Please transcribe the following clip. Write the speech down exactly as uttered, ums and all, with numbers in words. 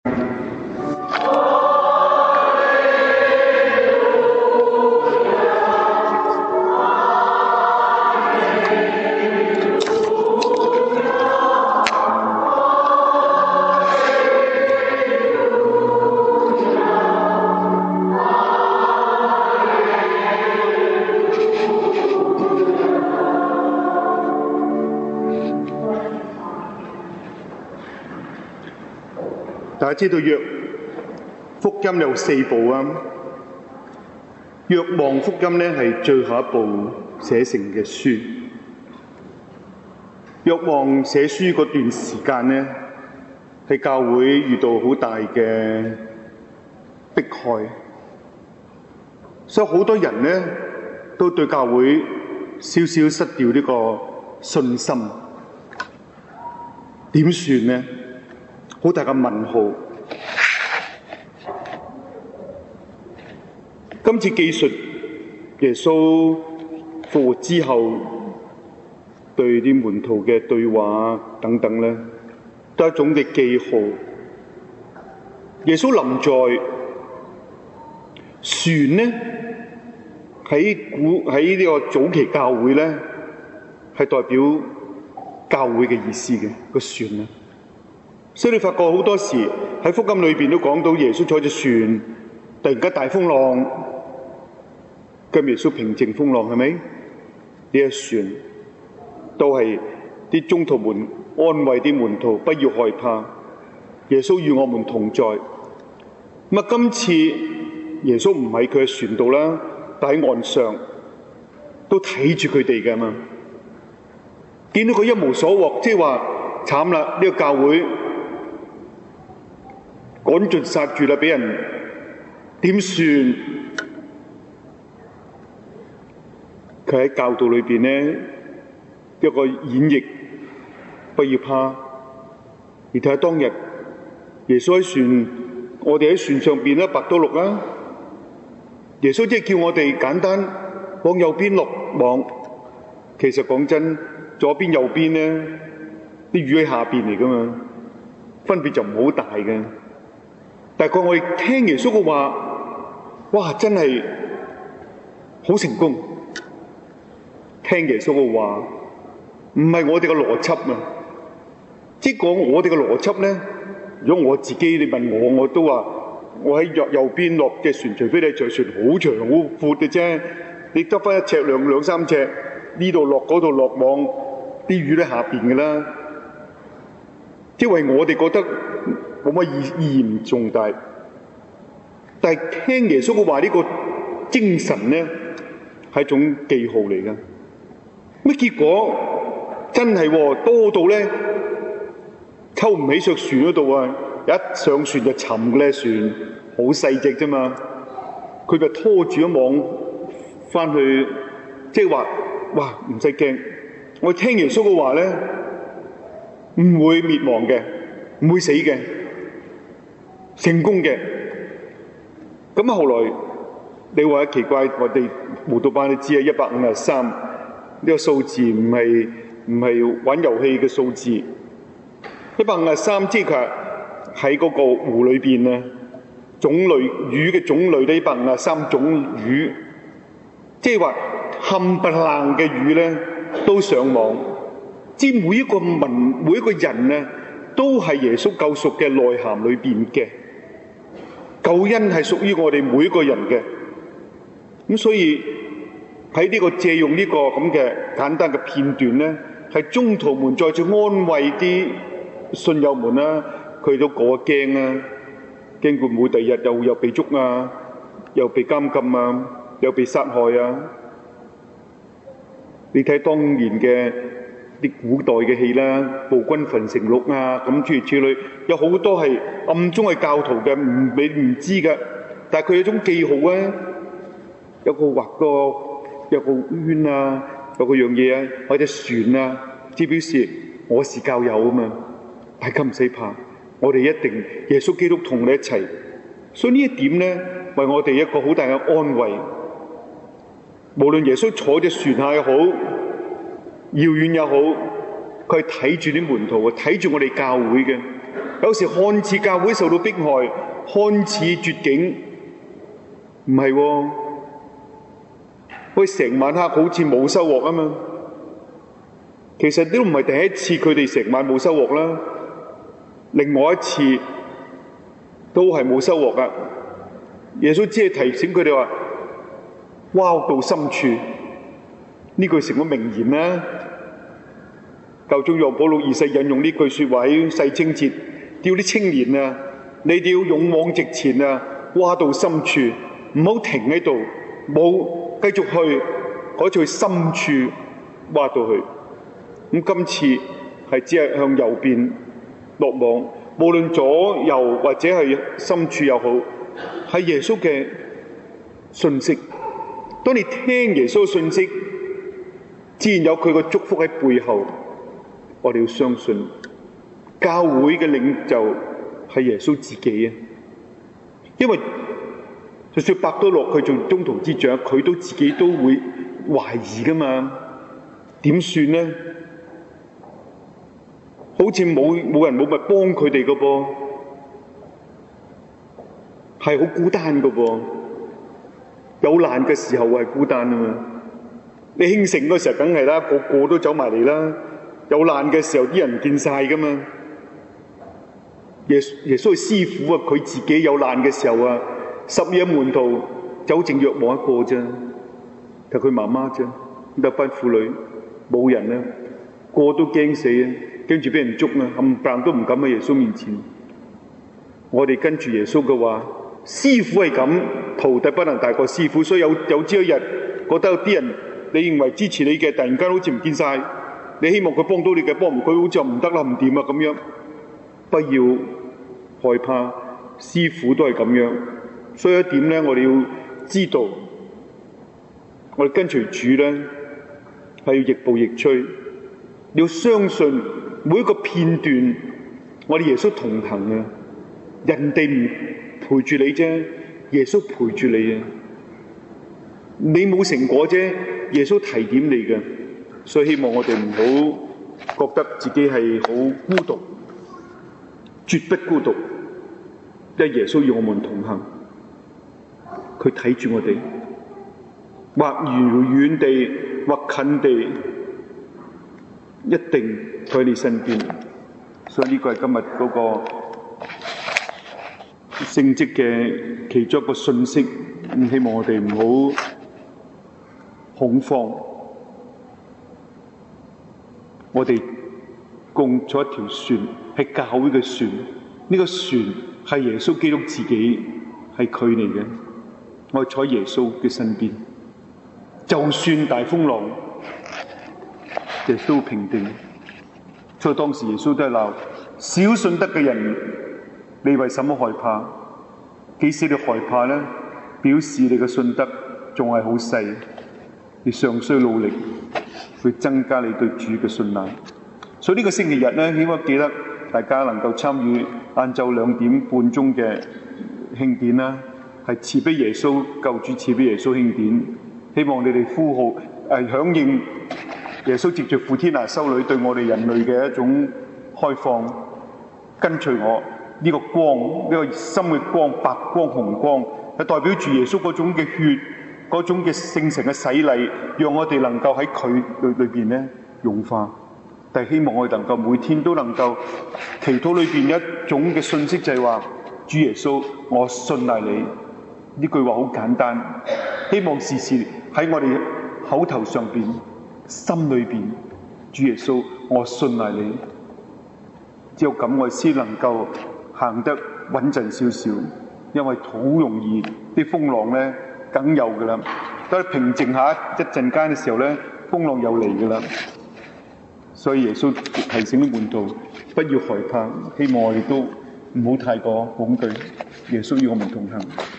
大家知道約福音有四部啊，若望福音咧係最後一部寫成嘅書。若望寫書嗰段時間咧，係教會遇到好大嘅迫害，所以好多人咧都對教會少少失掉呢個信心。點算呢？好大嘅問號。今次記述耶穌復活之後對啲門徒嘅對話等等咧，都係一種嘅記號。耶穌臨在船咧，喺古喺呢個早期教會咧，係代表教會嘅意思嘅個船啊。所以你發覺好多時喺福音裏邊都講到耶穌坐隻船，突然間大風浪，咁耶穌平靜風浪，係咪？呢隻船都係啲宗徒們安慰啲門徒，不要害怕，耶穌與我們同在。咁啊，今次耶穌唔喺佢嘅船度啦，但喺岸上都睇住佢哋㗎嘛。見到佢一無所獲，即係話慘啦！呢個教會趕盡殺絕啦，俾人點算？佢喺教導裏邊呢，一個演繹，不要怕。你睇下當日耶穌喺船，我哋喺船上邊咧，伯多祿啊，耶穌即係叫我哋簡單往右邊落網。其實講真，左邊右邊呢啲魚喺下邊嚟噶嘛，分別就唔好大嘅。但係我哋聽耶穌嘅話，哇，真係好成功。聽耶穌嘅話，唔係我哋嘅邏輯啊！即係講我哋嘅邏輯咧，如果我自己你問我，我都話我喺右右邊落隻船，除非你隻船好長好闊嘅啫，你得翻一尺兩兩三尺，呢度落嗰度落網，啲魚喺下邊嘅啦。即係為我哋覺得冇乜意意義唔重大，但係聽耶穌嘅話呢個精神咧係一種記號嚟㗎。乜結果真係多到咧抽唔起上船嗰度啊！一上船就沉嘅咧，船好細隻啫嘛，佢就拖住一網翻去，即係話哇唔使驚，我聽耶穌嘅話咧唔會滅亡嘅，唔會死嘅，成功嘅。咁啊後來你話奇怪，我哋慕道班都知啊，一百五十三呢個數字唔係唔係玩遊戲嘅數字，一百五十三即係喺嗰個湖裏邊啊，種類魚嘅種類咧，一百五十三種魚，即係話冚唪唥嘅魚咧都上網，即係每一個民每一個人咧都係耶穌救贖嘅內涵裏邊嘅救恩，係屬於我哋每一個人嘅。咁所以喺呢個借用呢個咁嘅簡單嘅片段咧，係宗徒們再次安慰啲信友們啦，佢都過驚啊，驚會唔會第日又又被捉啊，又被監禁啊，又被殺害啊？你睇當年嘅啲古代嘅戲啦，《暴君焚城錄》啊，咁諸如此類，有好多係暗中係教徒嘅，唔你唔知㗎，但係佢有種記號啊，有個畫個。有個圈啊，有個樣嘢啊，或者船啊，只表示我是教友啊嘛，大家唔使怕，我哋一定耶穌基督同你一齊。所以呢一點咧，為我哋一個好大嘅安慰。無論耶穌坐隻船下又好，遙遠又好，佢係睇住啲門徒啊，睇住我哋教會嘅， 有時看似教會受到迫害，看似絕境，唔係喎，佢成晚黑好似冇收穫啊嘛。其實都唔係第一次佢哋成晚冇收穫啦，另外一次都係冇收穫噶。耶穌只係提醒佢哋話：挖到深處，呢句成咗名言啦。教宗若保祿二世引用呢句説話喺世青節，叫啲青年啊，你哋要勇往直前啊，挖到深處，唔好停喺度，冇繼續去，嗰次去深處挖到去。咁今次係只係向右邊落網，無論左右或者係深處又好，係耶穌嘅信息。當你聽耶穌嘅信息，自然有佢嘅祝福喺背後。我哋要相信教會嘅領袖係耶穌自己啊，因為就算伯多祿佢做宗徒之長，佢都自己都會懷疑噶嘛，點算呢？好似冇冇人冇物幫佢哋噶噃，係好孤單噶噃，有難嘅時候係孤單啊嘛。你興盛嗰時候梗係啦，個個都走埋嚟啦。有難嘅時候啲人唔見晒噶嘛。耶耶穌嘅師傅啊，佢自己有難嘅時候啊，十二門徒就剩若望一個啫，就佢媽媽啫，得班婦女冇人啊，個都驚死啊，跟住俾人捉啊，冚唪唥都唔敢喺耶穌面前。我哋跟住耶穌嘅話，師傅係咁，徒弟不能大過師傅，所以有有朝一日覺得有啲人你認為支持你嘅，突然間好似唔見晒。你希望佢幫到你嘅，幫唔佢好似唔得啦，唔掂啊咁樣。不要害怕，師傅都係咁樣。所以一點咧，我哋要知道，我哋跟隨主咧係要亦步亦趨。你要相信每一個片段，我哋耶穌同行啊！人哋唔陪住你啫，耶穌陪住你啊！你冇成果啫，耶穌提點你嘅。所以希望我哋唔好覺得自己係好孤獨，絕不孤獨，因為耶穌與我們同行，佢睇住我哋，或遙遠地，或近地，一定喺你身邊。所以呢個係今日嗰個聖職嘅其中一個信息。希望我哋唔好恐慌。我哋共坐一條船，係教會嘅船。呢個船係耶穌基督自己，係佢嚟嘅。我哋坐喺耶穌嘅身邊，就算大風浪，亦都平定。所以當時耶穌都係鬧小信德嘅人，你為什麼害怕？幾時你害怕呢？表示你嘅信德仲係好細，你尚需努力去增加你對主嘅信賴。所以呢個星期日咧，希望記得大家能夠參與晏晝兩點半鐘嘅慶典啦，係賜俾耶穌救主，賜俾耶穌慶典。希望你哋呼號誒、呃、響應耶穌藉着傅天娜修女對我哋人類嘅一種開放，跟隨我呢、這個光，呢、這個心嘅光，白光紅光，係代表住耶穌嗰種嘅血，嗰種嘅聖神嘅洗禮，讓我哋能夠喺佢裏裏邊咧融化。但係希望我哋能夠每天都能夠祈禱裏邊一種嘅信息，就係話主耶穌，我信賴你。呢句話好簡單，希望時時喺我哋口頭上邊、心裏邊，主耶穌，我信賴你。只有咁，我先能夠行得穩陣少少，因為好容易啲風浪咧梗有噶啦。當平靜下一陣間嘅時候咧，風浪又嚟噶啦。所以耶穌提醒啲門徒不要害怕，希望我哋都唔好太過恐懼。耶穌與我們同行。